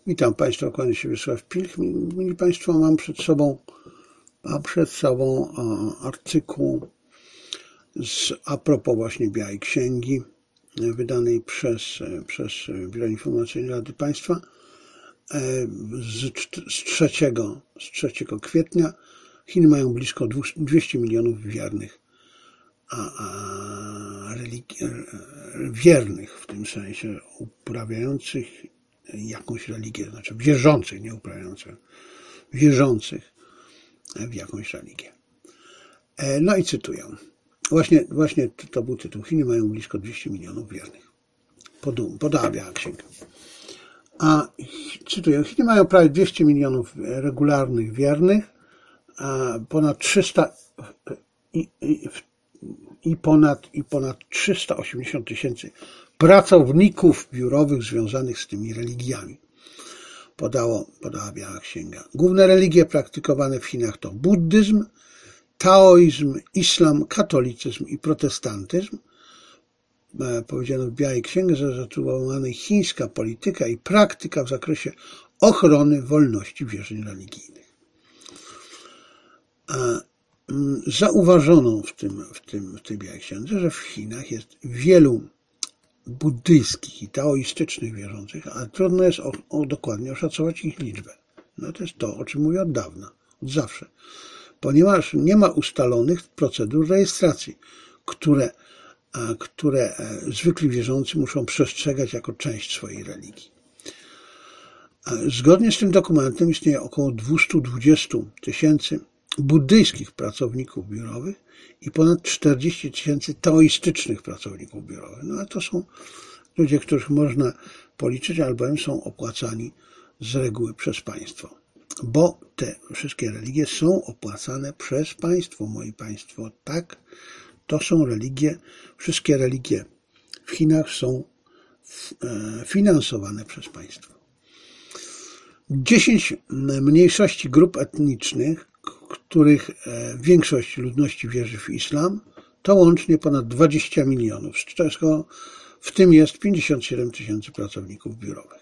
Witam Państwa, kłaniam się Wiesław Pilch. Mili Państwo, mam przed sobą artykuł a propos właśnie Białej Księgi wydanej przez Biuro Informacyjne Rady Państwa z 3 kwietnia. Chiny mają blisko 200 milionów wiernych, w tym sensie uprawiających jakąś religię, znaczy wierzących, nie uprawiających, wierzących w jakąś religię. No i cytuję. Właśnie to był tytuł. Chiny mają blisko 200 milionów wiernych. Podała Biała Księga. A cytuję. Chiny mają prawie 200 milionów regularnych wiernych, a ponad 300 ponad 380 tysięcy pracowników biurowych związanych z tymi religiami. Podała Biała Księga. Główne religie praktykowane w Chinach to buddyzm, taoizm, islam, katolicyzm i protestantyzm. Powiedziano w Białej Księdze, że zatytułowanej chińska polityka i praktyka w zakresie ochrony wolności wierzeń religijnych. Zauważono w tej Białej Księdze, że w Chinach jest wielu buddyjskich i taoistycznych wierzących, a trudno jest dokładnie oszacować ich liczbę. No to jest to, o czym mówię od dawna, od zawsze. Ponieważ nie ma ustalonych procedur rejestracji, które zwykli wierzący muszą przestrzegać jako część swojej religii. Zgodnie z tym dokumentem istnieje około 220 tysięcy buddyjskich pracowników biurowych i ponad 40 tysięcy taoistycznych pracowników biurowych. No a to są ludzie, których można policzyć, albowiem są opłacani z reguły przez państwo. Bo te wszystkie religie są opłacane przez państwo, moi państwo. Tak, to są religie, wszystkie religie w Chinach są finansowane przez państwo. 10 mniejszości grup etnicznych, których większość ludności wierzy w islam, to łącznie ponad 20 milionów, z czego w tym jest 57 tysięcy pracowników biurowych.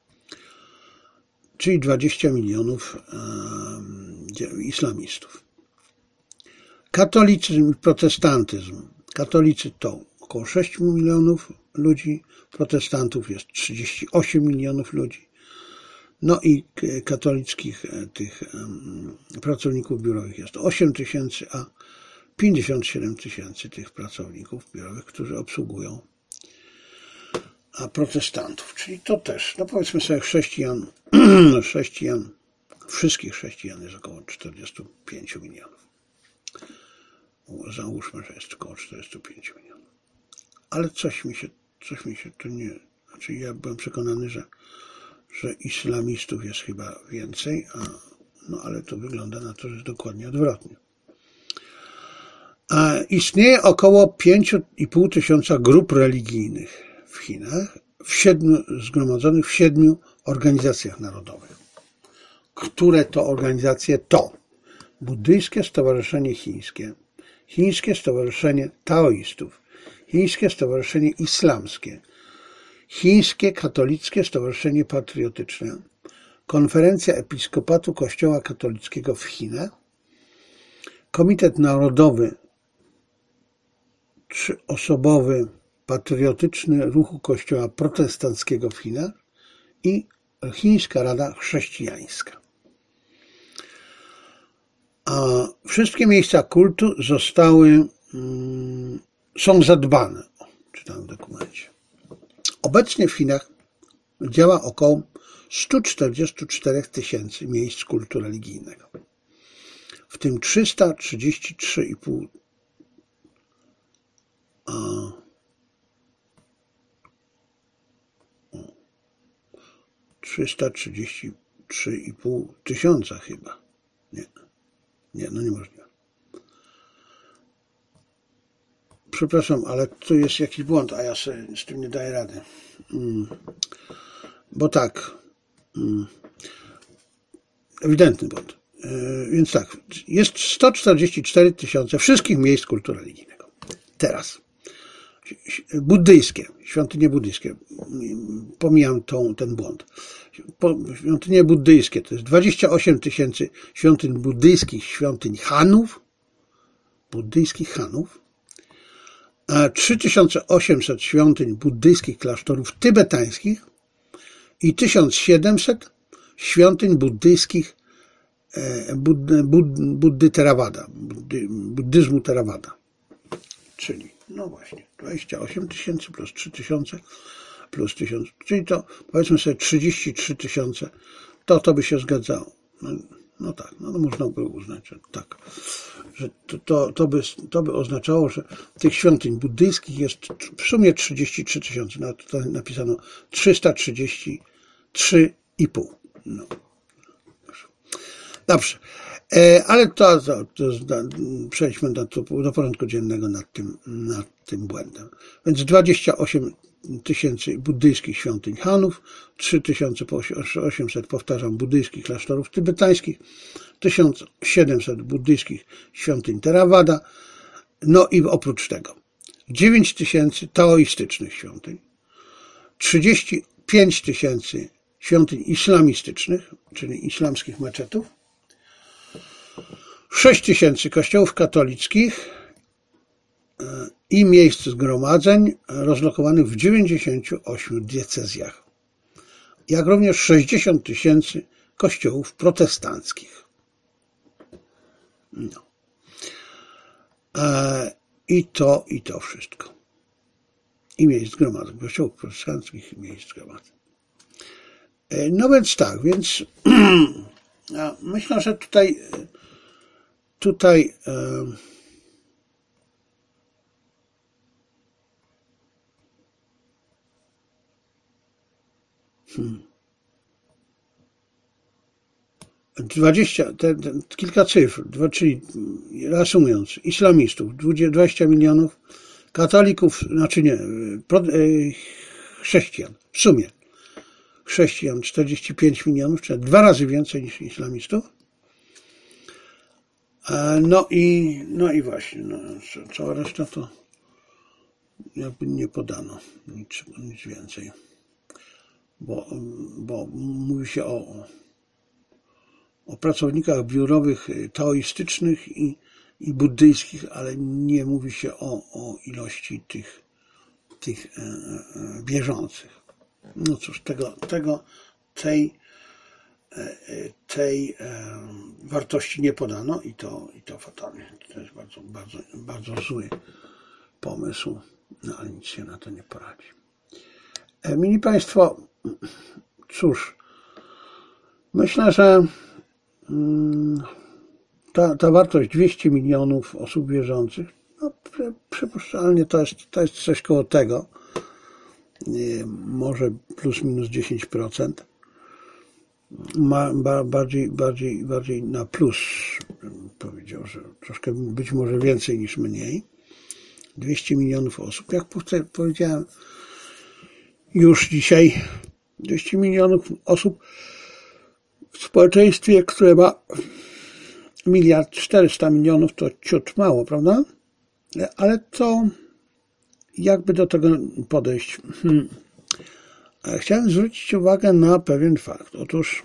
Czyli 20 milionów islamistów. Katolicyzm i protestantyzm. Katolicy to około 6 milionów ludzi, protestantów jest 38 milionów ludzi. No i katolickich tych pracowników biurowych jest 8 tysięcy, a 57 tysięcy tych pracowników biurowych, którzy obsługują protestantów. Czyli to też, no powiedzmy sobie chrześcijan, wszystkich chrześcijan jest około 45 milionów. Załóżmy, że jest około 45 milionów. Ale coś mi się tu nie... Znaczy ja byłem przekonany, że islamistów jest chyba więcej, ale to wygląda na to, że jest dokładnie odwrotnie. Istnieje około 5,5 tysiąca grup religijnych w Chinach, zgromadzonych w 7 organizacjach narodowych. Które to organizacje to? Buddyjskie Stowarzyszenie Chińskie, Chińskie Stowarzyszenie Taoistów, Chińskie Stowarzyszenie Islamskie, Chińskie Katolickie Stowarzyszenie Patriotyczne, Konferencja Episkopatu Kościoła Katolickiego w Chinach, Komitet Narodowy 3-osobowy Patriotyczny Ruchu Kościoła Protestanckiego w Chinach i Chińska Rada Chrześcijańska. A wszystkie miejsca kultu są zadbane. Czytam w dokumencie. Obecnie w Chinach działa około 144 tysięcy miejsc kultu religijnego, w tym 333,5 tysiąca chyba. Nie, no niemożliwe. Przepraszam, ale tu jest jakiś błąd, a ja sobie z tym nie daję rady. Bo tak, ewidentny błąd. Więc tak, jest 144 tysiące wszystkich miejsc kultu religijnego. Teraz, buddyjskie, świątynie buddyjskie. Pomijam ten błąd. Świątynie buddyjskie to jest 28 000 świątyń buddyjskich, świątyń Hanów, a 3800 świątyń buddyjskich klasztorów tybetańskich i 1700 świątyń buddyjskich Buddy Theravada, buddyzmu Theravada. Czyli, no właśnie, 28 000 plus 3000 plus 1000, czyli to powiedzmy sobie 33 000, to by się zgadzało. No tak, no można by uznać, że tak, że to by oznaczało, że tych świątyń buddyjskich jest w sumie 33 000, tutaj napisano 333,5. No. Dobrze, ale to przejdźmy do porządku dziennego nad tym błędem. Więc 28 000 buddyjskich świątyń Hanów, 3800, powtarzam, buddyjskich klasztorów tybetańskich, 1700 buddyjskich świątyń Theravada, no i oprócz tego 9000 taoistycznych świątyń, 35 000 świątyń islamistycznych, czyli islamskich meczetów, 6 000 kościołów katolickich i miejsc zgromadzeń rozlokowanych w 98 diecezjach, jak również 60 000 kościołów protestanckich. No. I to wszystko. I miejsc zgromadzeń, kościołów protestanckich i miejsc zgromadzeń. No więc tak, więc myślę, że tutaj kilka cyfr, czyli reasumując, islamistów 20 milionów, katolików, znaczy nie, chrześcijan, w sumie chrześcijan 45 milionów, czyli 2 razy więcej niż islamistów. No i właśnie, cała reszta to jakby nie podano nic więcej, bo mówi się o pracownikach biurowych taoistycznych i buddyjskich, ale nie mówi się o ilości tych wierzących. No cóż, tej wartości nie podano i to fatalnie. To jest bardzo, bardzo, bardzo zły pomysł, no ale nic się na to nie poradzi. Mili Państwo, cóż, myślę, że ta wartość 200 milionów osób wierzących, no przypuszczalnie to jest coś koło tego, może plus minus 10%. Bardziej na plus, bym powiedział, że troszkę być może więcej niż mniej. 200 milionów osób, jak powiedziałem już dzisiaj, 200 milionów osób w społeczeństwie, które ma 1 400 000 000, to ciut mało, prawda? Ale to jakby do tego podejść? Chciałem zwrócić uwagę na pewien fakt. Otóż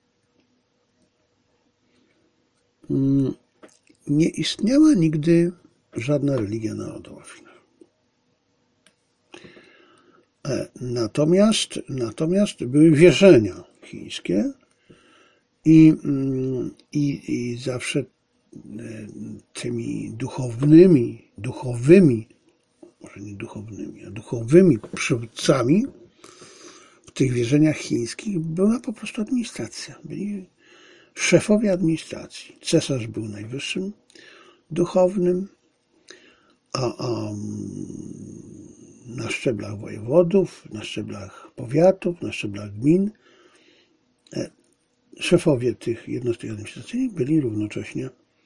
nie istniała nigdy żadna religia narodowa w Chinach. Natomiast były wierzenia chińskie i zawsze tymi duchowymi, może nie duchownymi, a duchowymi przywódcami w tych wierzeniach chińskich była po prostu administracja. Byli szefowie administracji. Cesarz był najwyższym duchownym, a na szczeblach wojewodów, na szczeblach powiatów, na szczeblach gmin szefowie tych jednostek administracyjnych byli równocześnie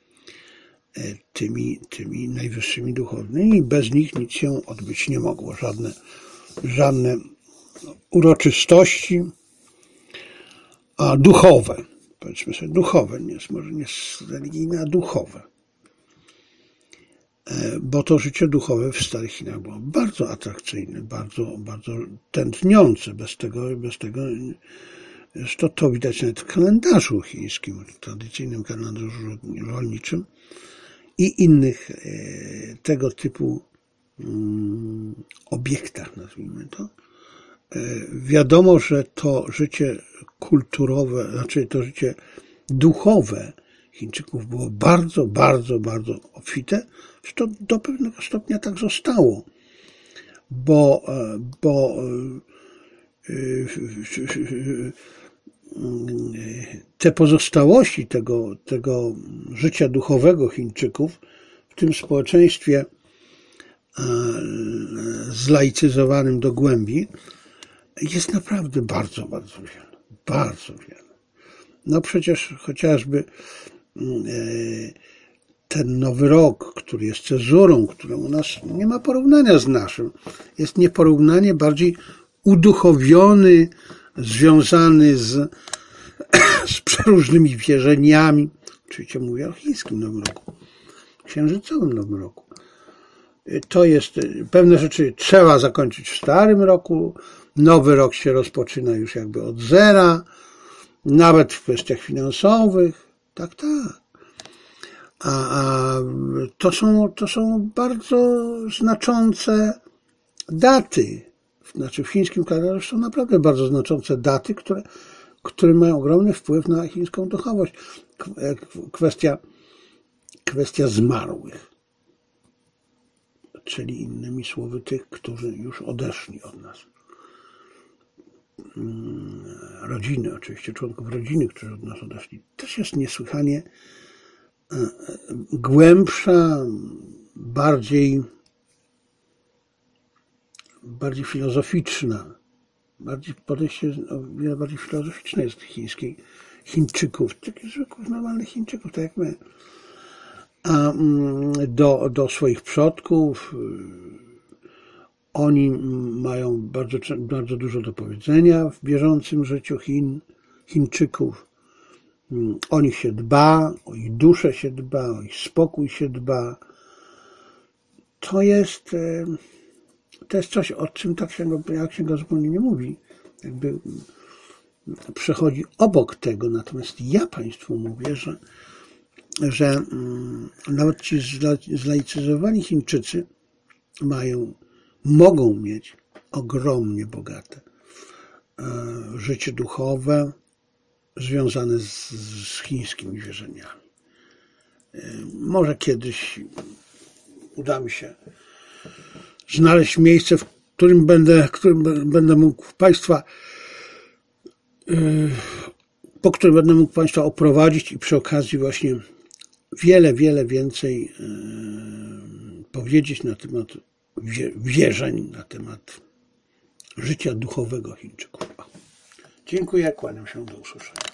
tymi najwyższymi duchownymi i bez nich nic się odbyć nie mogło. Żadne uroczystości, a duchowe, powiedzmy sobie duchowe, może nie religijne, a duchowe. bo to życie duchowe w starych Chinach było bardzo atrakcyjne, bardzo, bardzo tętniące. Bez tego zresztą to widać nawet w kalendarzu chińskim, tradycyjnym kalendarzu rolniczym i innych tego typu obiektach, nazwijmy to. Wiadomo, że to życie kulturowe, znaczy to życie duchowe Chińczyków było bardzo, bardzo, bardzo obfite, zresztą do pewnego stopnia tak zostało, bo te pozostałości tego życia duchowego Chińczyków w tym społeczeństwie zlaicyzowanym do głębi jest naprawdę bardzo, bardzo wiele. Bardzo wiele. No przecież chociażby ten Nowy Rok, który jest cezurą, który u nas nie ma porównania z naszym, jest nieporównanie bardziej uduchowiony, związany z przeróżnymi wierzeniami. Oczywiście mówię o chińskim Nowym Roku, księżycowym Nowym Roku. To jest, pewne rzeczy trzeba zakończyć w starym roku, nowy rok się rozpoczyna już jakby od zera, nawet w kwestiach finansowych, tak. A to są bardzo znaczące daty, znaczy w chińskim kalendarzu są naprawdę bardzo znaczące daty, które mają ogromny wpływ na chińską duchowość. Kwestia zmarłych, czyli innymi słowy tych, którzy już odeszli od nas. Rodziny, oczywiście członków rodziny, którzy od nas odeszli, też jest niesłychanie głębsza, bardziej filozoficzna, podejście o wiele bardziej filozoficzne jest Chińczyków, takich zwykłych, normalnych Chińczyków, tak jak my, do swoich przodków. Oni mają bardzo dużo do powiedzenia w bieżącym życiu Chińczyków. O nich się dba, o ich duszę się dba, o ich spokój się dba. To jest coś, o czym ta księga zupełnie nie mówi. Jakby przechodzi obok tego, natomiast ja Państwu mówię, że nawet ci zlaicyzowani Chińczycy mogą mieć ogromnie bogate życie duchowe związane z chińskimi wierzeniami. Może kiedyś uda mi się znaleźć miejsce, w którym będę mógł Państwa oprowadzić i przy okazji właśnie wiele więcej powiedzieć na temat wierzeń, na temat życia duchowego Chińczyków. Dziękuję, kłaniam się, do usłyszenia.